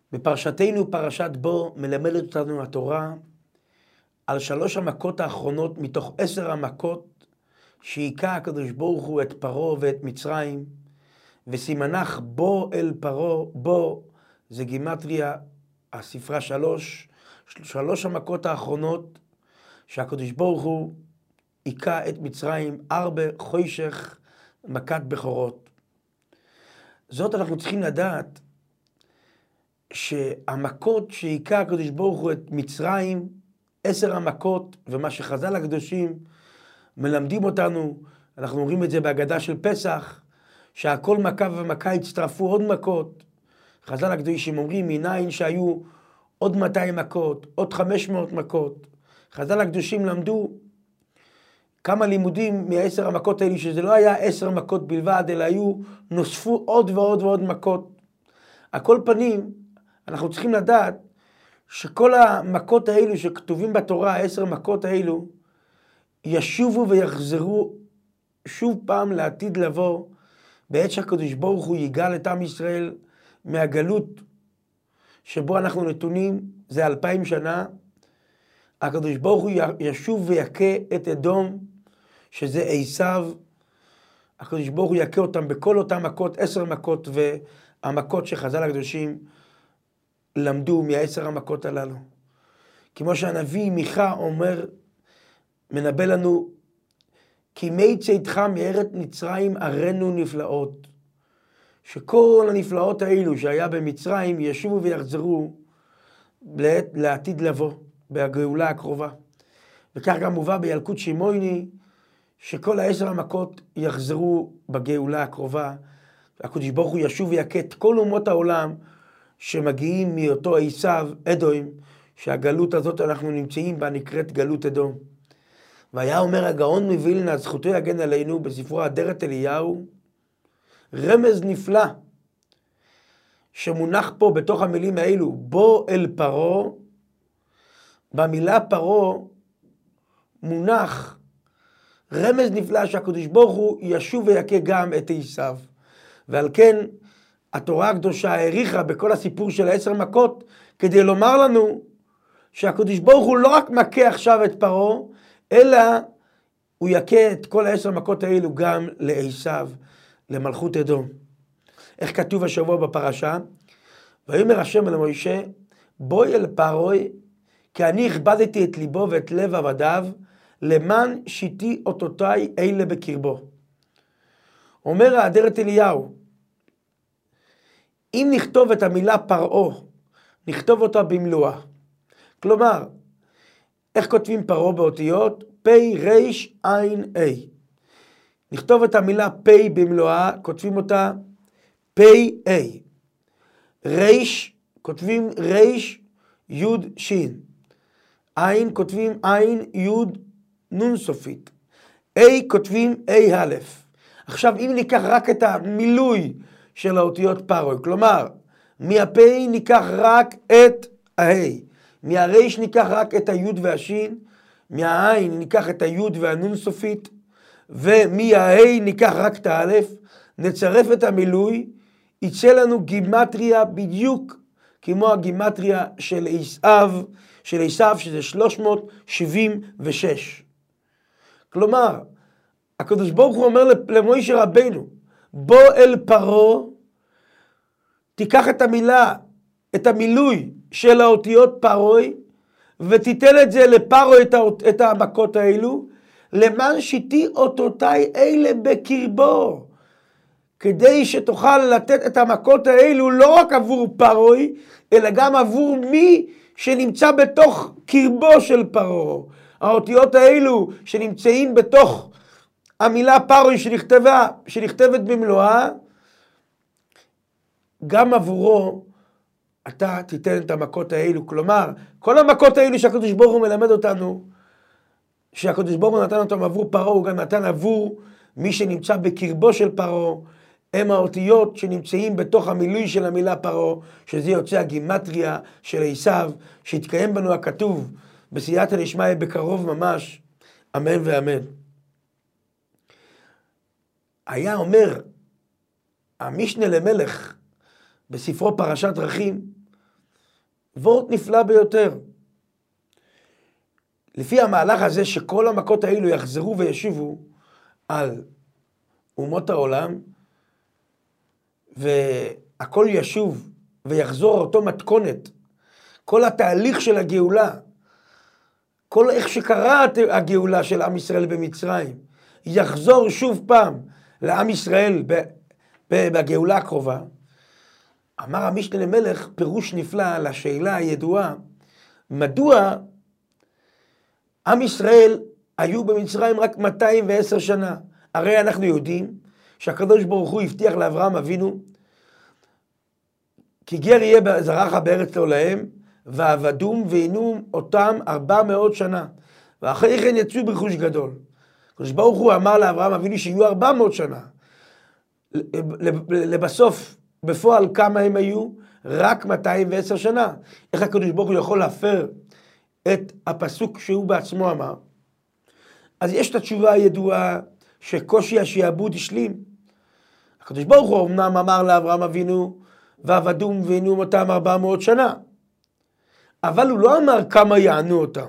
בפרשתנו, פרשת בו, מלמדת אותנו התורה על 3 המכות האחרונות מתוך 10 המכות שהיכה הקדוש ברוך הוא את פרעה ואת מצרים, וסימנך בו אל פרעה, בו זה גימטריה הספרה 3, 3 המכות האחרונות שהקדוש ברוך הוא היכה את מצרים, 4 חושך מכת בכורות. זאת אנחנו צריכים לדעת שהמכות שהיכה הקדוש ברוך הוא את מצרים, 10 המכות, ומה שחז"ל הקדושים מלמדים אותנו, אנחנו אומרים את זה בהגדה של פסח, שהכל מכה ומכה הצטרפו עוד מכות. חז"ל הקדושים אומרים מניין שהיו עוד 200 מכות, עוד 500 מכות. חז"ל הקדושים למדו כמה לימודים מ10 המכות האלה, שזה לא היה 10 מכות בלבד, אלא נוספו עוד ועוד ועוד מכות. על כל פנים, אנחנו צריכים לדעת שכל המכות האלו שכתובים בתורה, 10 מכות האלו, ישובו ויחזרו שוב פעם לעתיד לבוא, בעת שהקדוש ברוך הוא יגאל את עם ישראל מהגלות שבו אנחנו נתונים, זה 2000 שנה. הקדוש ברוך הוא ישוב ויכה את אדום, שזה עשיו. הקדוש ברוך הוא יכה אותם בכל אותם מכות, 10 מכות, והמכות שחז"ל הקדושים למדו מ10 המכות הללו. כמו שהנביא מיכה אומר, מנבא לנו, כי מי צאתך מארץ מצרים ארנו נפלאות. שכל הנפלאות האלו שהיה במצרים ישובו ויחזרו לעתיד לבוא, בגאולה הקרובה. וכך גם מובא בילקוט שמעוני, שכל 10 המכות יחזרו בגאולה הקרובה. הקדוש ברוך הוא ישוב ויכה את כל אומות העולם שמגיעים מאותו עשיו, אדום, שהגלות הזאת אנחנו נמצאים בה נקראת גלות אדום. והיה אומר הגאון מווילנה, זכותו יגן עלינו, בספרו אדרת אליהו, רמז נפלא שמונח פה בתוך המילים האלו, בו אל פרעה. במילה פרעה מונח רמז נפלא שהקדוש ברוך הוא ישוב ויכה גם את עשיו. ועל כן התורה הקדושה העריכה בכל הסיפור של 10 מכות, כדי לומר לנו שהקדוש ברוך הוא לא רק מכה עכשיו את פרעה, אלא הוא יכה את כל 10 מכות האלו גם לעשיו, למלכות אדום. איך כתוב השבוע בפרשה? ויאמר השם אל משה, בואי אל פרעה, כי אני הכבדתי את ליבו ואת לב עבדיו, למען שיתי אותותיי אלה בקרבו. אומר האדרת אליהו, אם נכתוב את המילה פרעה, נכתוב אותה במלואה. כלומר, איך כותבים פרעה באותיות? פי ריש עין אי. נכתוב את המילה פי במלואה, כותבים אותה פי אי. ריש, כותבים ריש יוד שין. עין, כותבים עין יוד נון סופית. אי, כותבים אי א'. עכשיו, אם ניקח רק את המילוי של האותיות פרעה, כלומר, מהפי ניקח רק את ההי, מהריש ניקח רק את היוד והשין, מהעין ניקח את היוד והנון סופית, ומההי ניקח רק את האלף, נצרף את המילוי, יצא לנו גימטריה בדיוק כמו הגימטריה של עשיו, שזה 376. כלומר, הקדוש ברוך הוא אומר למשה רבנו, בוא אל פרעה, תיקח את המילה, את המילוי של האותיות פרעה, ותיתן את זה לפרעה את המכות האלו, למען שיתי אותותיי אלה בקרבו, כדי שתוכל לתת את המכות האלו לא רק עבור פרעה, אלא גם עבור מי שנמצא בתוך קרבו של פרעה. האותיות האלו שנמצאים בתוך המילה פרעה שנכתבת במלואה, גם עבורו אתה תיתן את המכות האלו. כלומר, כל המכות האלו שהקדוש ברוך הוא מלמד אותנו, שהקדוש ברוך הוא נתן אותם עבור פרעה, הוא גם נתן עבור מי שנמצא בקרבו של פרעה. הם האותיות שנמצאים בתוך המילוי של המילה פרעה, שזה יוצא הגימטריה של עשיו, שהתקיים בנו הכתוב בסייעתא דשמיא בקרוב ממש, אמן ואמן. היה אומר המשנה למלך בספרו פרשת דרכים, וורט נפלא ביותר. לפי המהלך הזה שכל המכות האלו יחזרו וישובו על אומות העולם, והכל ישוב ויחזור אותו מתכונת, כל התהליך של הגאולה, כל איך שקרה הגאולה של עם ישראל במצרים, יחזור שוב פעם לעם ישראל בגאולה הקרובה. אמר המשנה למלך פירוש נפלא לשאלה הידועה, מדוע עם ישראל היו במצרים רק 210 שנה? הרי אנחנו יודעים שהקדוש ברוך הוא הבטיח לאברהם אבינו, כי גר יהיה זרעך בארץ לעולהם, ועבדום ועינו אותם 400 שנה, ואחרי כן יצאו ברכוש גדול. הקדוש ברוך הוא אמר לאברהם אבינו שיהיו 400 שנה. לבסוף, בפועל כמה הם היו? רק 210 שנה. איך הקדוש ברוך הוא יכול להפר את הפסוק שהוא בעצמו אמר? אז יש את התשובה הידועה שקושי השעבוד השלים. הקדוש ברוך הוא אמנם אמר לאברהם אבינו, ועבדום ועינו אותם 400 שנה. אבל הוא לא אמר כמה יענו אותם.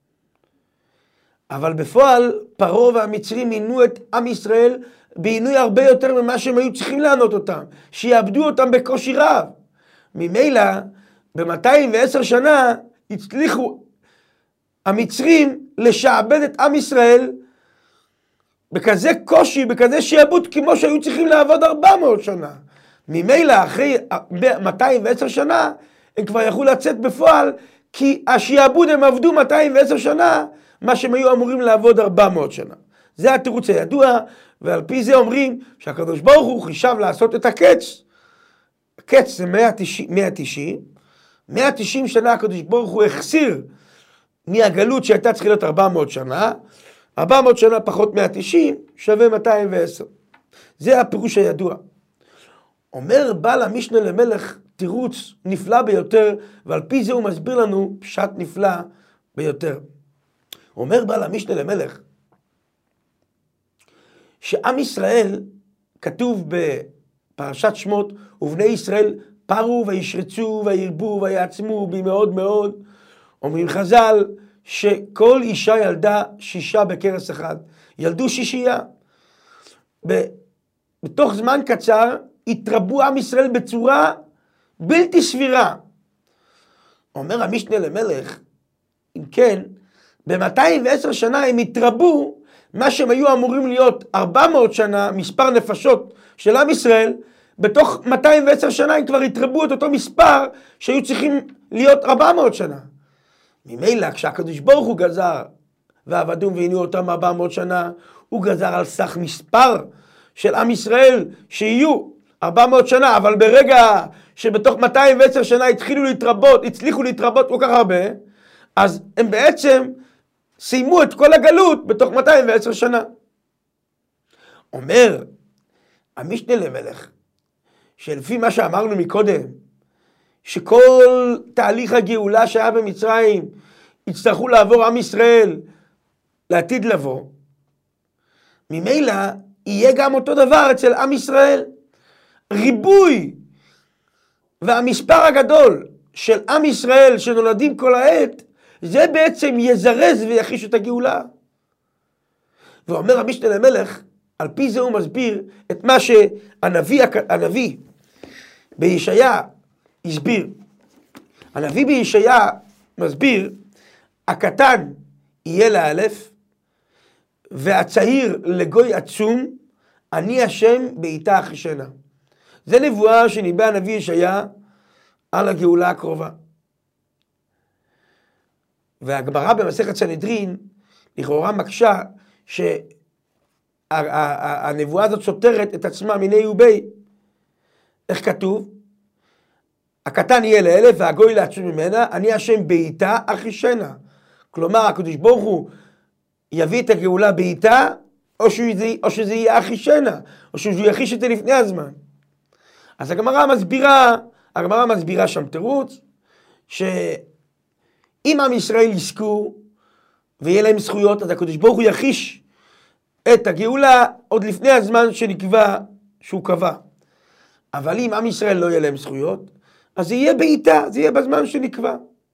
אבל בפועל פרעה והמצרים עינו את עם ישראל בעינוי הרבה יותר ממה שהם היו צריכים לענות אותם, שיעבדו אותם בקושי רב. ממילא ב-210 שנה הצליחו המצרים לשעבד את עם ישראל בכזה קושי, בכזה שיעבוד, כמו שהיו צריכים לעבוד 400 שנה. ממילא אחרי 210 שנה הם כבר יכלו לצאת בפועל, כי השיעבוד הם עבדו 210 שנה, מה שהם היו אמורים לעבוד 400 שנה. זה התירוץ הידוע, ועל פי זה אומרים שהקדוש ברוך הוא חישב לעשות את הקץ. הקץ זה 190 שנה הקדוש ברוך הוא החסיר מהגלות שהייתה צריכה להיות 400 שנה, 400 שנה פחות 190 שווה 210. זה הפירוש הידוע. אומר בעל המשנה למלך תירוץ נפלא ביותר, ועל פי זה הוא מסביר לנו פשט נפלא ביותר. אומר בעל המשנה למלך שעם ישראל, כתוב בפרשת שמות, ובני ישראל פרו וישרצו וירבו ויעצמו במאוד מאוד. אומרים חז"ל שכל אישה ילדה 6 בכרס אחד, ילדו 6. בתוך זמן קצר התרבו עם ישראל בצורה בלתי סבירה. אומר המשנה למלך, אם כן, ב-210 שנה הם התרבו, מה שהם היו אמורים להיות 400 שנה, מספר נפשות של עם ישראל, בתוך 210 שנה הם כבר התרבו את אותו מספר שהיו צריכים להיות 400 שנה. ממילא כשהקדוש ברוך הוא גזר, ועבדום ועינו אותם 400 שנה, הוא גזר על סך מספר של עם ישראל שיהיו 400 שנה, אבל ברגע שבתוך 210 שנה הצליחו להתרבות כל כך הרבה, אז הם בעצם סיימו את כל הגלות בתוך 210 שנה. אומר המשנה למלך, שלפי מה שאמרנו מקודם, שכל תהליך הגאולה שהיה במצרים, יצטרכו לעבור עם ישראל לעתיד לבוא, ממילא יהיה גם אותו דבר אצל עם ישראל. ריבוי והמספר הגדול של עם ישראל שנולדים כל העת, זה בעצם יזרז ויחיש את הגאולה. ואומר המשנה למלך, על פי זה הוא מסביר את מה שהנביא בישעיה הסביר. הנביא בישעיה מסביר, הקטן יהיה לאלף, והצעיר לגוי עצום, אני השם בעיתה אחישנה. זה נבואה שניבא הנביא ישעיה על הגאולה הקרובה. והגמרא במסכת סנהדרין לכאורה מקשה שהנבואה הזאת סותרת את עצמה מיני ובי. איך כתוב? הקטן יהיה לאלף והגוי לעצום ממנה, אני השם בעיתה אחישנה. כלומר הקדוש ברוך הוא יביא את הגאולה בעיתה, או שזה יהיה אחישנה, או שהוא יחיש את זה לפני הזמן. אז הגמרא מסבירה שם תירוץ, שאם עם ישראל יזכו ויהיה להם זכויות, אז הקדוש ברוך הוא יחיש את הגאולה עוד לפני הזמן שנקבע שהוא קבע. אבל אם עם ישראל לא יהיה להם זכויות, אז זה יהיה בעיטה, זה יהיה בזמן שנקבע.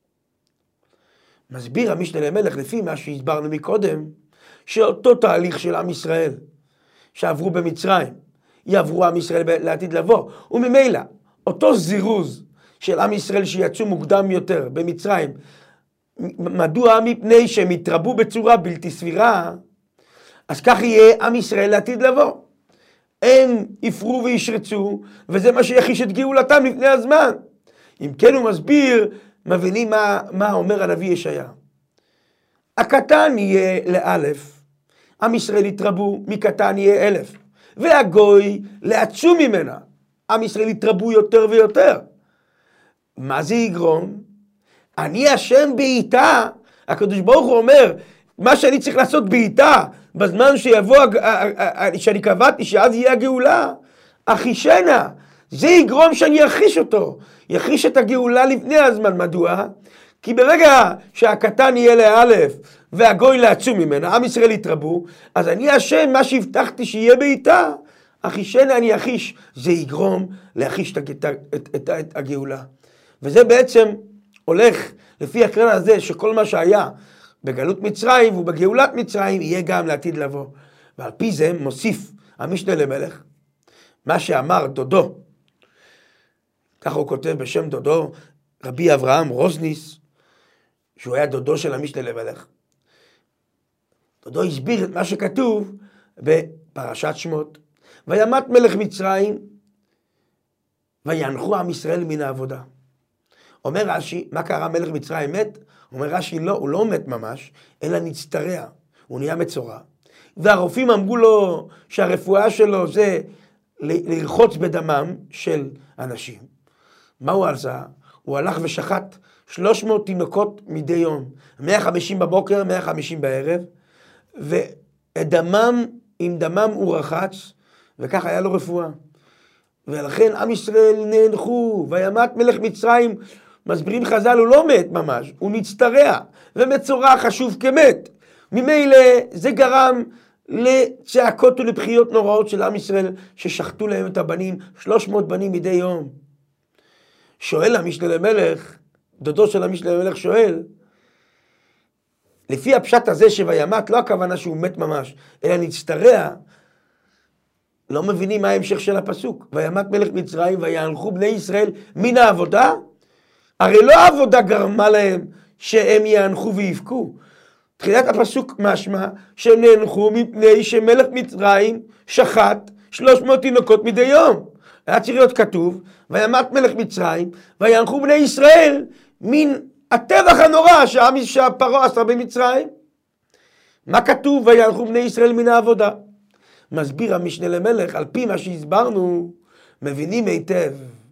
מסביר המשנה למלך לפי מה שהסברנו מקודם, שאותו תהליך של עם ישראל שעברו במצרים, יעברו עם ישראל לעתיד לבוא, וממילא אותו זירוז של עם ישראל שיצאו מוקדם יותר במצרים, מדוע? מפני שהם התרבו בצורה בלתי סבירה, אז כך יהיה עם ישראל לעתיד לבוא. הם יפרו וישרצו, וזה מה שיחיש את גאולתם לפני הזמן. אם כן הוא מסביר, מבינים מה אומר הנביא ישעיה. הקטן יהיה לאלף, עם ישראל יתרבו, מקטן יהיה 1000, והגוי לעצום ממנה, עם ישראל יתרבו יותר ויותר. מה זה יגרום? אני השם בעיטה, הקדוש ברוך הוא אומר, מה שאני צריך לעשות בעיטה, בזמן שיבוא, שאני קבעתי שאז יהיה הגאולה, אחישנה, זה יגרום שאני יחיש אותו, יחיש את הגאולה לפני הזמן. מדוע? כי ברגע שהקטן יהיה לאלף, והגוי לעצום ממנה, עם ישראל יתרבו, אז אני השם, מה שהבטחתי שיהיה בעיטה, אחישנה אני יחיש, זה יגרום להחיש את הגאולה. וזה בעצם הולך לפי הכלל הזה שכל מה שהיה בגלות מצרים ובגאולת מצרים יהיה גם לעתיד לבוא. ועל פי זה מוסיף המשנה למלך מה שאמר דודו, ככה הוא כותב בשם דודו, רבי אברהם רוזניס, שהוא היה דודו של המשנה למלך. דודו הסביר את מה שכתוב בפרשת שמות, וימת מלך מצרים וינחו עם ישראל מן העבודה. אומר רש"י, מה קרה? מלך מצרים מת? אומר רש"י, לא, הוא לא מת ממש, אלא נצטרע, הוא נהיה מצורע. והרופאים אמרו לו שהרפואה שלו זה לרחוץ בדמם של אנשים. מה הוא עשה? הוא הלך ושחט 300 תינוקות מדי יום, 150 בבוקר, 150 בערב, עם דמם הוא רחץ, וכך היה לו רפואה. ולכן עם ישראל נאנחו, וימת מלך מצרים, מסבירים חז"ל, הוא לא מת ממש, הוא נצטרע, ומצורע חשוב כמת. ממילא זה גרם לצעקות ולבכיות נוראות של עם ישראל, ששחטו להם את הבנים, 300 בנים מדי יום. שואל המשנה למלך, דודו של המשנה למלך שואל, לפי הפשט הזה שוימת, לא הכוונה שהוא מת ממש, אלא נצטרע, לא מבינים מה ההמשך של הפסוק. וימת מלך מצרים ויאנחו בני ישראל מן העבודה? הרי לא העבודה גרמה להם שהם יאנחו ויבכו. תחילת הפסוק משמע שהם נאנחו מפני שמלך מצרים שחט 300 תינוקות מדי יום. היה צריך להיות כתוב, וימת מלך מצרים ויאנחו בני ישראל מן הטבח הנורא שהפרעה עשה במצרים. מה כתוב? ויאנחו בני ישראל מן העבודה. מסביר המשנה למלך, על פי מה שהסברנו, מבינים היטב.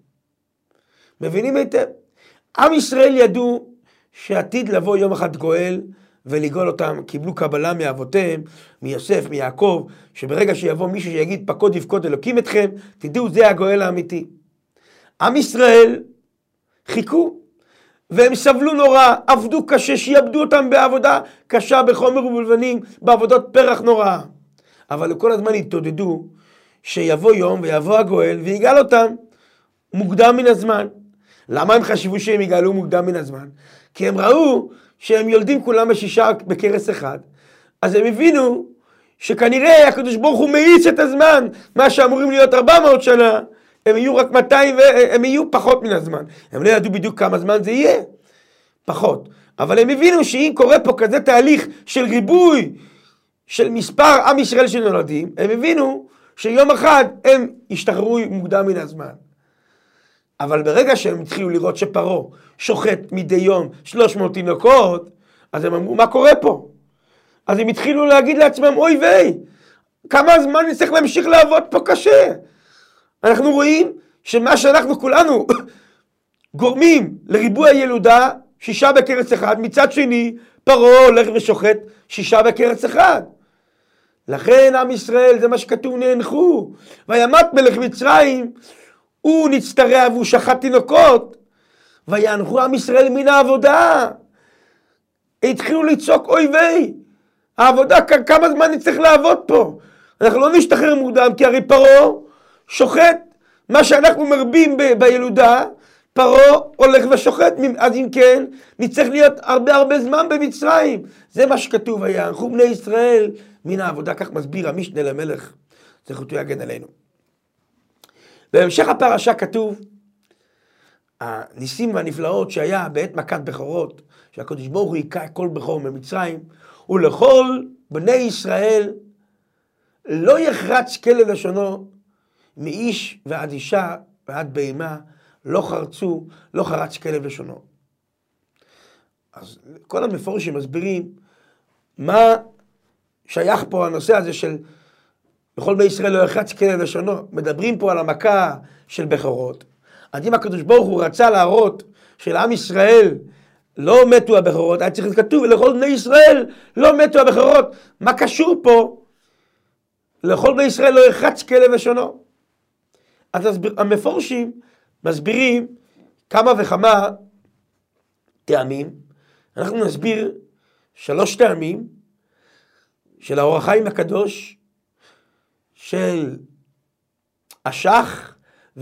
מבינים היטב. עם ישראל ידעו שעתיד לבוא יום אחד גואל ולגאול אותם, קיבלו קבלה מאבותיהם, מיוסף, מיעקב, שברגע שיבוא מישהו שיגיד פקוד יפקוד אלוקים אתכם, תדעו זה הגואל האמיתי. עם ישראל חיכו, והם סבלו נורא, עבדו קשה, שיעבדו אותם בעבודה קשה, בחומר ובלבנים, בעבודות פרח נורא. אבל כל הזמן התעודדו שיבוא יום ויבוא הגואל ויגאל אותם מוקדם מן הזמן. למה הם חשבו שהם יגאלו מוקדם מן הזמן? כי הם ראו שהם יולדים כולם בשישה בקרס אחד. אז הם הבינו שכנראה הקדוש ברוך הוא מאיץ את הזמן, מה שאמורים להיות 400 שנה, הם יהיו רק 200 והם יהיו פחות מן הזמן. הם לא ידעו בדיוק כמה זמן זה יהיה, פחות. אבל הם הבינו שאם קורה פה כזה תהליך של ריבוי, של מספר עם ישראל שנולדים, הם הבינו שיום אחד הם ישתחררו מוקדם מן הזמן. אבל ברגע שהם התחילו לראות שפרעה שוחט מדי יום 300 תינוקות, אז הם אמרו, מה קורה פה? אז הם התחילו להגיד לעצמם, אוי ויי, כמה זמן נצטרך להמשיך לעבוד פה קשה? אנחנו רואים שמה שאנחנו כולנו גורמים לריבוי הילודה, 6 בקרץ אחד, מצד שני, פרעה הולך ושוחט 6 בקרץ אחד. לכן עם ישראל, זה מה שכתוב, נאנחו. וימת מלך מצרים, הוא נצטרע והוא שחט תינוקות, ויאנחו עם ישראל מן העבודה. התחילו לצעוק, אוי ויי, העבודה, כמה זמן נצטרך לעבוד פה? אנחנו לא נשתחרר מוקדם, כי הרי פרעה שוחט מה שאנחנו מרבים בילודה, פרעה הולך ושוחט, אז אם כן, נצטרך להיות הרבה זמן במצרים. זה מה שכתוב, ויערכו בני ישראל מן העבודה, כך מסביר המשנה למלך, זכותו יגן עלינו. בהמשך הפרשה כתוב, הניסים והנפלאות שהיה בעת מכת בכורות, שהקדוש ברוך הוא היכה כל בכור ממצרים, ולכל בני ישראל לא יחרץ כלב לשונו, מאיש ועד אישה ועד בהמה, לא חרץ כלב לשונו. אז כל המפורשים מסבירים מה שייך פה הנושא הזה של בכל בני ישראל לא יחרץ כלב לשונו. מדברים פה על המכה של בכורות. אז אם הקדוש ברוך הוא רצה להראות שלעם ישראל לא מתו הבכורות, היה צריך לכתוב לכל בני ישראל לא מתו הבכורות. מה קשור פה? לכל בני ישראל לא יחרץ כלב לשונו. אז המפורשים מסבירים כמה וכמה טעמים. אנחנו נסביר 3 טעמים של האור החיים הקדוש, של השח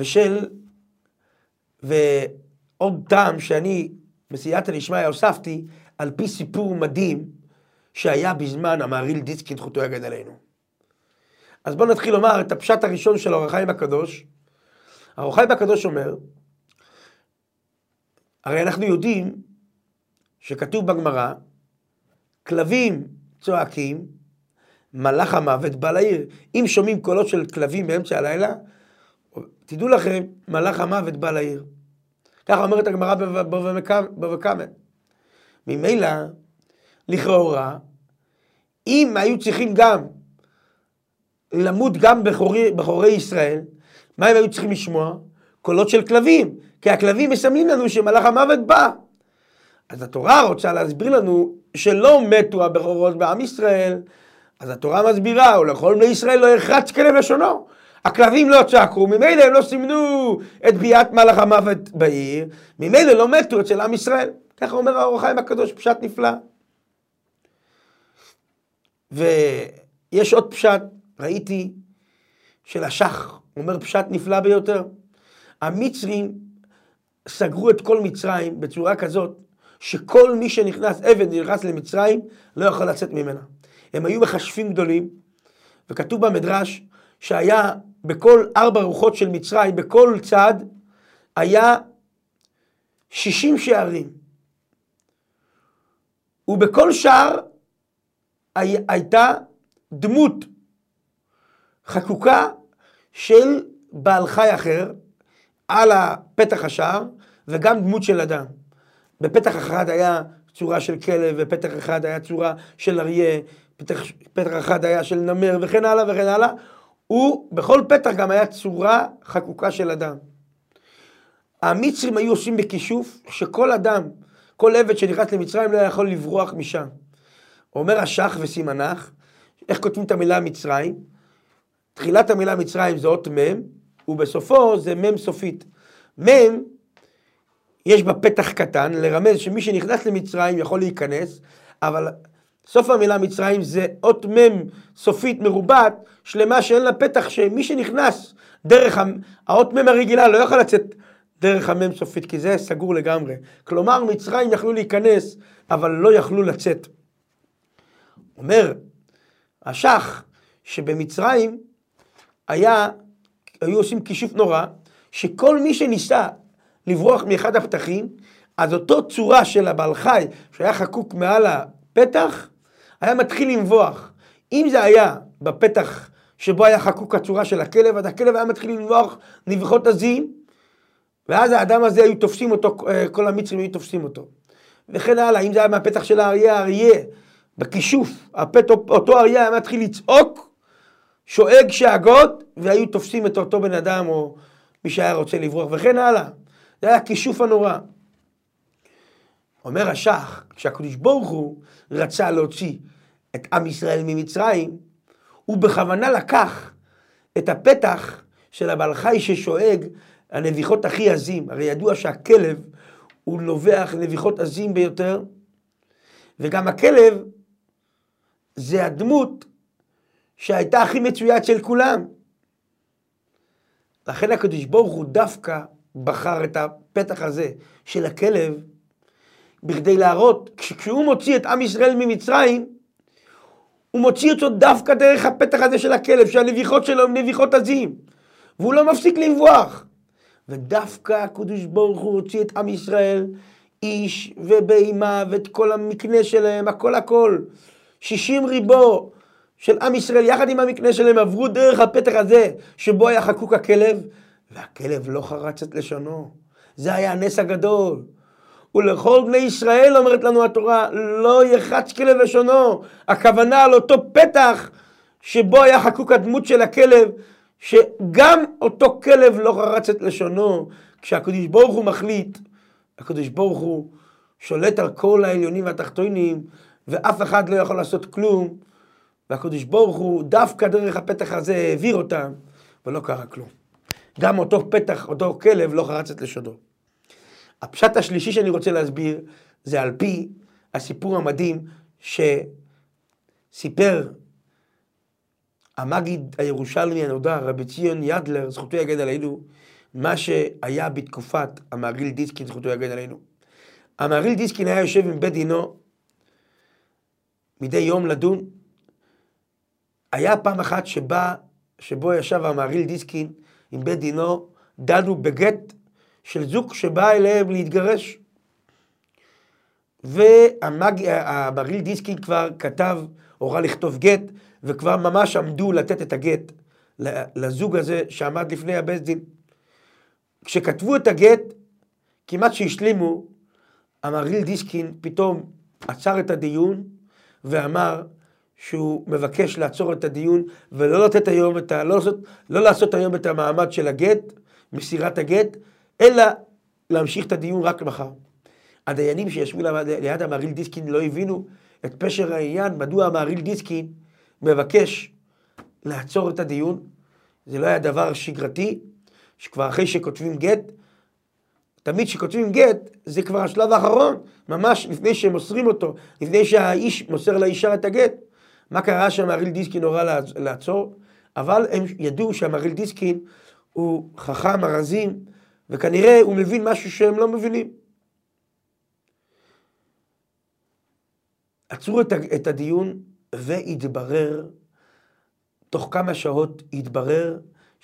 ועוד טעם שאני בסייעתא דשמיא הוספתי על פי סיפור מדהים שהיה בזמן המהרי"ל דיסקין זכותו יגן עלינו. אז בואו נתחיל לומר את הפשט הראשון של האור החיים הקדוש. האור החיים הקדוש אומר, הרי אנחנו יודעים שכתוב בגמרא, כלבים צועקים, מלאך המוות בא לעיר. אם שומעים קולות של כלבים באמצע הלילה, תדעו לכם, מלאך המוות בא לעיר. ככה אומרת הגמרא בבבא קמא. ממילא, לכאורה, אם היו צריכים גם למות גם בכורי ישראל, מה הם היו צריכים לשמוע? קולות של כלבים, כי הכלבים מסמלים לנו שמלאך המוות בא. אז התורה רוצה להסביר לנו שלא מתו הבכורות בעם ישראל, אז התורה מסבירה, ולכל בני ישראל לא יחרץ כלב לשונו. הכלבים לא צעקו, ממילא הם לא סימנו את ביאת מלאך המוות בעיר, ממילא לא מתו אצל עם ישראל. ככה אומר האור החיים הקדוש, פשט נפלא. ויש עוד פשט, ראיתי, של השח, הוא אומר פשט נפלא ביותר. המצרים סגרו את כל מצרים בצורה כזאת, שכל מי שנכנס, עבד נכנס למצרים, לא יכול לצאת ממנה. הם היו מכשפים גדולים, וכתוב במדרש שהיה בכל 4 רוחות של מצרים, בכל צד, היה 60 שערים. ובכל שער הייתה דמות חקוקה של בעל חי אחר על הפתח השער, וגם דמות של אדם. בפתח אחד היה צורה של כלב, ופתח אחד היה צורה של אריה, פתח אחד היה של נמר, וכן הלאה וכן הלאה, ובכל פתח גם היה צורה חקוקה של אדם. המצרים היו עושים בכישוף שכל אדם, כל עבד שנכנס למצרים לא יכול לברוח משם. אומר השח וסימנך, איך כותבים את המילה מצרים? תחילת המילה מצרים זה אות מם, ובסופו זה מם סופית. מם, יש בה פתח קטן, לרמז שמי שנכנס למצרים יכול להיכנס, אבל סוף המילה מצרים זה אות מם סופית מרובעת, שלמה שאין לה פתח, שמי שנכנס דרך האות מם הרגילה לא יכול לצאת דרך המם סופית, כי זה סגור לגמרי. כלומר, מצרים יכלו להיכנס, אבל לא יכלו לצאת. אומר השח שבמצרים היו עושים כישוף נורא, שכל מי שניסה לברוח מאחד הפתחים, אז אותו צורה של הבעל חי שהיה חקוק מעל הפתח, היה מתחיל לנבוח. אם זה היה בפתח שבו היה חקוק הצורה של הכלב, אז הכלב היה מתחיל לנבוח נבחות עזים, ואז האדם הזה היו תופסים אותו, כל המצרים היו תופסים אותו. וכן הלאה, אם זה היה מהפתח של האריה, בכישוף, אותו אריה היה מתחיל לצעוק, שואג שאגות, והיו תופסים את אותו בן אדם, או מי שהיה רוצה לברוח, וכן הלאה. זה היה כישוף הנורא. אומר השח, כשהקדוש ברוך הוא רצה להוציא את עם ישראל ממצרים, הוא בכוונה לקח את הפתח של הבעל חי ששואג, הנביחות הכי עזים. הרי ידוע שהכלב הוא נובח נביחות עזים ביותר, וגם הכלב זה הדמות שהייתה הכי מצויה של כולם. לכן הקדוש ברוך הוא דווקא בחר את הפתח הזה של הכלב, בכדי להראות, כשהוא מוציא את עם ישראל ממצרים, הוא מוציא אותו דווקא דרך הפתח הזה של הכלב, שהנביחות שלו הם נביחות עזים, והוא לא מפסיק לנבוח. ודווקא הקדוש ברוך הוא הוציא את עם ישראל, איש ובהמה ואת כל המקנה שלהם, הכל, 60 ריבו של עם ישראל, יחד עם המקנה שלהם, עברו דרך הפתח הזה, שבו היה חקוק הכלב, והכלב לא חרץ את לשונו. זה היה הנס הגדול. ולכל בני ישראל, אומרת לנו התורה, לא יחץ כלב לשונו. הכוונה על אותו פתח שבו היה חקוק הדמות של הכלב, שגם אותו כלב לא חרץ את לשונו. כשהקדוש ברוך הוא מחליט, הקדוש ברוך הוא שולט על כל העליונים והתחתונים, ואף אחד לא יכול לעשות כלום, והקדוש ברוך הוא דווקא דרך הפתח הזה העביר אותם, ולא קרה כלום. גם אותו פתח, אותו כלב לא חרץ את לשונו. הפשט השלישי שאני רוצה להסביר, זה על פי הסיפור המדהים שסיפר המגיד הירושלמי הנודע, רבי ציון ידלר, זכותו יגן עלינו, מה שהיה בתקופת המהרי"ל דיסקין, זכותו יגן עלינו. המהרי"ל דיסקין היה יושב עם בית דינו מדי יום לדון. היה פעם אחת שבו ישב המהרי"ל דיסקין עם בית דינו, דנו בגט של זוג שבא אליהם להתגרש. והמהרי"ל דיסקין כבר כתב, הורה לכתוב גט, וכבר ממש עמדו לתת את הגט לזוג הזה שעמד לפני הבית דין. כשכתבו את הגט, כמעט שהשלימו, המהרי"ל דיסקין פתאום עצר את הדיון ואמר שהוא מבקש לעצור את הדיון ולא לתת היום לא לעשות היום את המעמד של הגט, מסירת הגט, אלא להמשיך את הדיון רק מחר. הדיינים שישבו ליד המהרי"ל דיסקין לא הבינו את פשר העניין, מדוע המהרי"ל דיסקין מבקש לעצור את הדיון. זה לא היה דבר שגרתי, שכבר אחרי שכותבים גט, תמיד שכותבים גט, זה כבר השלב האחרון, ממש לפני שמוסרים אותו, לפני שהאיש מוסר לאישה את הגט. מה קרה שהמהרי"ל דיסקין הורה לעצור? אבל הם ידעו שהמהרי"ל דיסקין הוא חכם ארזים, וכנראה הוא מבין משהו שהם לא מבינים. עצרו את הדיון, והתברר, תוך כמה שעות התברר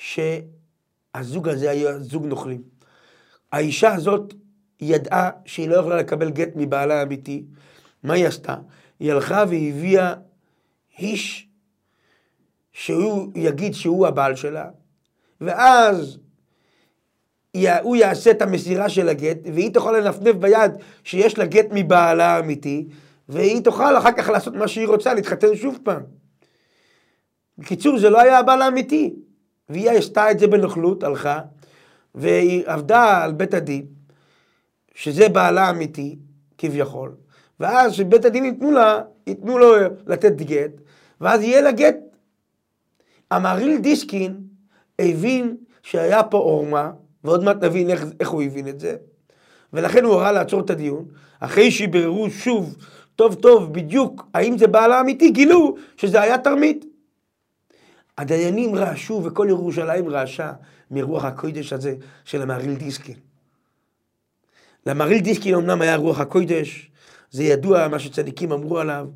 שהזוג הזה היה זוג נוכלים. האישה הזאת ידעה שהיא לא יכולה לקבל גט מבעלה האמיתי. מה היא עשתה? היא הלכה והביאה איש שהוא יגיד שהוא הבעל שלה, ואז הוא יעשה את המסירה של הגט, והיא תוכל לנפנף ביד שיש לה גט מבעלה האמיתי, והיא תוכל אחר כך לעשות מה שהיא רוצה, להתחתן שוב פעם. בקיצור, זה לא היה הבעל האמיתי. והיא עשתה את זה בנוכלות, הלכה, והיא עבדה על בית הדין, שזה בעלה האמיתי, כביכול. ואז שבית הדין ייתנו לו לתת גט, ואז יהיה לה גט. המהרי"ל דיסקין הבין שהיה פה עורמה, ועוד מעט נבין איך הוא הבין את זה, ולכן הוא הורה לעצור את הדיון. אחרי שבררו שוב, טוב, בדיוק, האם זה בעלה האמיתי, גילו שזה היה תרמית. הדיינים רעשו, וכל ירושלים רעשה מרוח הקודש הזה של המהרי"ל דיסקין. למהרי"ל דיסקין אמנם היה רוח הקודש, זה ידוע מה שצדיקים אמרו עליו,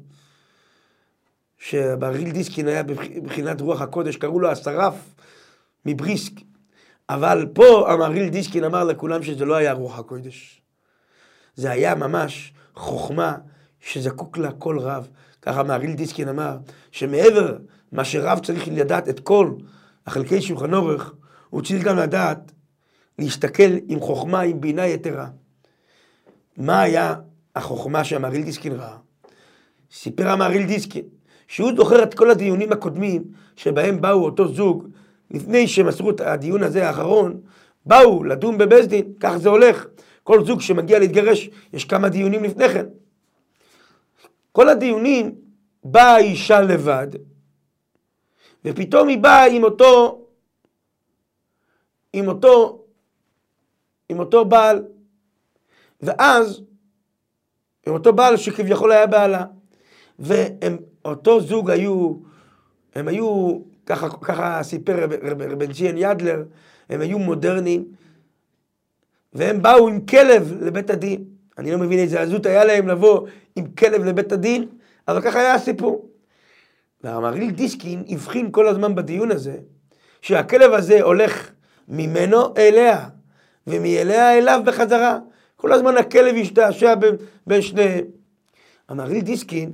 שהמהרי"ל דיסקין היה בבחינת רוח הקודש, קראו לו השרף מבריסק, אבל פה המהרי"ל דיסקין אמר לכולם שזה לא היה רוח הקודש. זה היה ממש חוכמה שזקוק לה כל רב. ככה המהרי"ל דיסקין אמר שמעבר מה שרב צריך לדעת את כל החלקי שולחן אורך, הוא צריך גם לדעת להסתכל עם חוכמה, עם בינה יתרה. מה היה החוכמה שהמהרי"ל דיסקין ראה? סיפר המהרי"ל דיסקין שהוא זוכר את כל הדיונים הקודמים שבהם באו אותו זוג, לפני שמסרו את הדיון הזה האחרון, באו לדון בבית דין. כך זה הולך. כל זוג שמגיע להתגרש, יש כמה דיונים לפני כן. כל הדיונים באה האישה לבד, ופתאום היא באה עם אותו בעל, ואז עם אותו בעל שכביכול היה בעלה, ואותו זוג הם היו, ככה סיפר רבי ציון ידלר, הם היו מודרניים, והם באו עם כלב לבית הדין. אני לא מבין איזה עזות היה להם לבוא עם כלב לבית הדין, אבל ככה היה הסיפור. והמהרי"ל דיסקין הבחין כל הזמן בדיון הזה, שהכלב הזה הולך ממנו אליה, ומאליה אליו בחזרה. כל הזמן הכלב ישתעשע בין שניהם. המהרי"ל דיסקין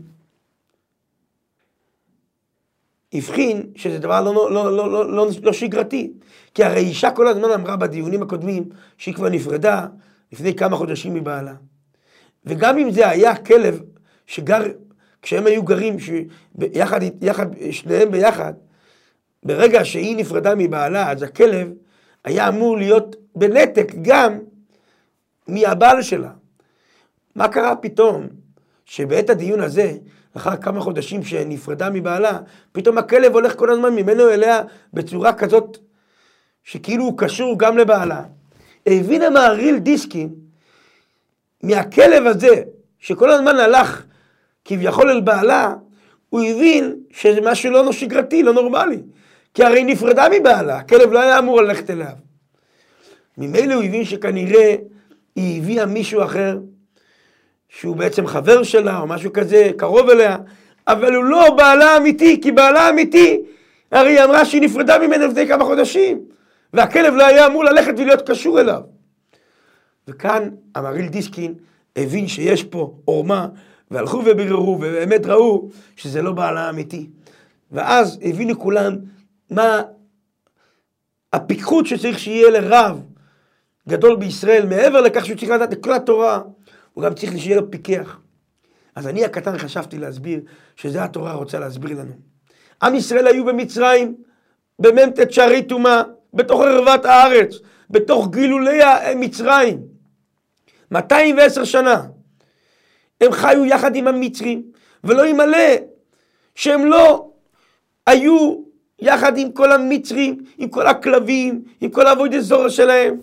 הבחין שזה דבר לא שגרתי, כי הרי אישה כל הזמן אמרה בדיונים הקודמים שהיא כבר נפרדה לפני כמה חודשים מבעלה. וגם אם זה היה כלב שגר, כשהם היו גרים יחד, שניהם ביחד, ברגע שהיא נפרדה מבעלה, אז הכלב היה אמור להיות בנתק גם מהבעל שלה. מה קרה פתאום שבעת הדיון הזה, אחר כמה חודשים שנפרדה מבעלה, פתאום הכלב הולך כל הזמן ממנו אליה בצורה כזאת שכאילו הוא קשור גם לבעלה. הבין המהרי"ל דיסקין מהכלב הזה שכל הזמן הלך כביכול אל בעלה, הוא הבין שזה משהו לא שגרתי, לא נורמלי. כי הרי נפרדה מבעלה, הכלב לא היה אמור ללכת אליו. ממילא הוא הבין שכנראה היא הביאה מישהו אחר, שהוא בעצם חבר שלה או משהו כזה, קרוב אליה, אבל הוא לא בעלה אמיתי, כי בעלה אמיתי, הרי היא אמרה שהיא נפרדה ממנו לפני כמה חודשים, והכלב לא היה אמור ללכת ולהיות קשור אליו. וכאן המהרי"ל דיסקין הבין שיש פה עורמה, והלכו וביררו, ובאמת ראו שזה לא בעלה אמיתי. ואז הבינו כולם מה הפיקחות שצריך שיהיה לרב גדול בישראל, מעבר לכך שהוא צריך לדעת את כל התורה, הוא גם צריך שיהיה לו פיקח. אז אני הקטן חשבתי להסביר שזה התורה רוצה להסביר לנו. עם ישראל היו במצרים, במ"ט שערי טומאה, בתוך ערוות הארץ, בתוך גילולי מצרים. 210 שנה. הם חיו יחד עם המצרים, ולא ימלא שהם לא היו יחד עם כל המצרים, עם כל הכלבים, עם כל העבודת זרה שלהם.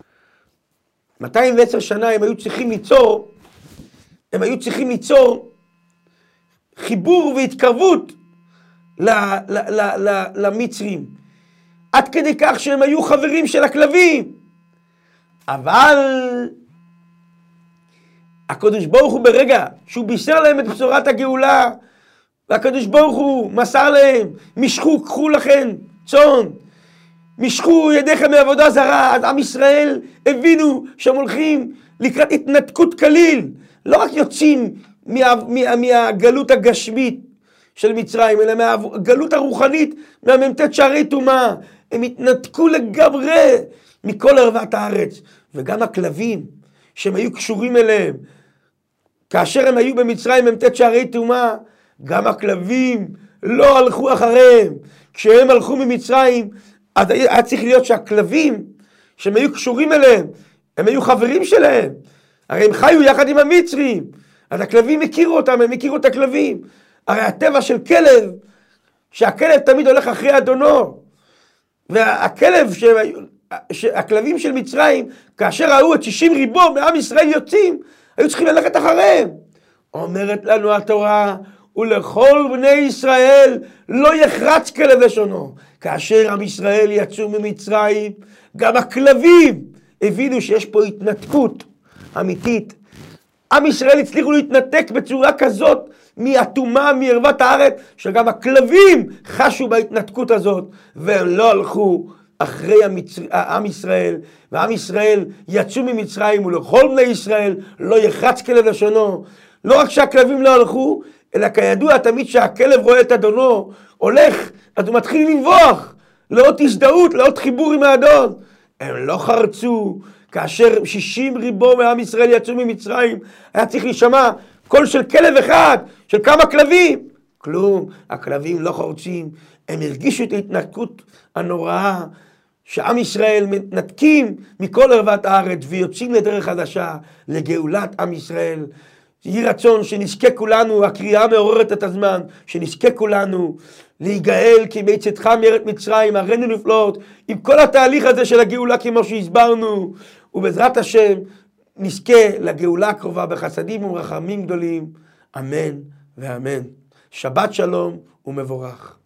210 שנה הם היו צריכים ליצור חיבור והתקרבות למצרים, עד כדי כך שהם היו חברים של הכלבים. אבל הקדוש ברוך הוא ברגע שהוא בישר להם את בשורת הגאולה, והקדוש ברוך הוא מסר להם, משכו, קחו לכם צאן, משכו ידיכם מעבודה זרה. אז עם ישראל הבינו שהם הולכים לקראת התנתקות כליל, לא רק יוצאים מהגלות הגשמית של מצרים, אלא מהגלות הרוחנית, מהמ"ט שערי טומאה. הם התנתקו לגמרי מכל ערוות הארץ. וגם הכלבים שהם היו קשורים אליהם, כאשר הם היו במצרים מ"ט שערי טומאה, גם הכלבים לא הלכו אחריהם. כשהם הלכו ממצרים, אז היה צריך להיות שהכלבים שהם היו קשורים אליהם, הם היו חברים שלהם. הרי הם חיו יחד עם המצרים, אז הכלבים הכירו אותם, הם הכירו את הכלבים. הרי הטבע של כלב, שהכלב תמיד הולך אחרי אדונו. הכלבים של מצרים, כאשר ראו את 60 ריבוא מעם ישראל יוצאים, היו צריכים ללכת אחריהם. אומרת לנו התורה, ולכל בני ישראל לא יחרץ כלב לשונו. כאשר עם ישראל יצאו ממצרים, גם הכלבים הבינו שיש פה התנתקות אמיתית. עם ישראל הצליחו להתנתק בצורה כזאת מהטומאה, מערוות הארץ, שגם הכלבים חשו בהתנתקות הזאת, והם לא הלכו אחרי עם ישראל, ועם ישראל יצאו ממצרים, ולכל בני ישראל לא יחרץ כלב לשונו. לא רק שהכלבים לא הלכו, אלא כידוע תמיד שהכלב רואה את אדונו הולך, אז הוא מתחיל לנבוח, לאות הזדהות, לאות חיבור עם האדון. הם לא חרצו. כאשר 60 ריבוא מעם ישראל יצאו ממצרים, היה צריך להישמע קול של כלב אחד, של כמה כלבים. כלום, הכלבים לא חורצים. הם הרגישו את ההתנתקות הנוראה, שעם ישראל מתנתקים מכל ערוות הארץ, ויוצאים לדרך חדשה, לגאולת עם ישראל. יהי רצון שנזכה כולנו, הקריאה מעוררת את הזמן, שנזכה כולנו להיגאל כי בצאתך מארץ מצרים, הראינו נפלאות, עם כל התהליך הזה של הגאולה כמו שהסברנו, ובעזרת השם נזכה לגאולה הקרובה בחסדים ורחמים גדולים, אמן ואמן. שבת שלום ומבורך.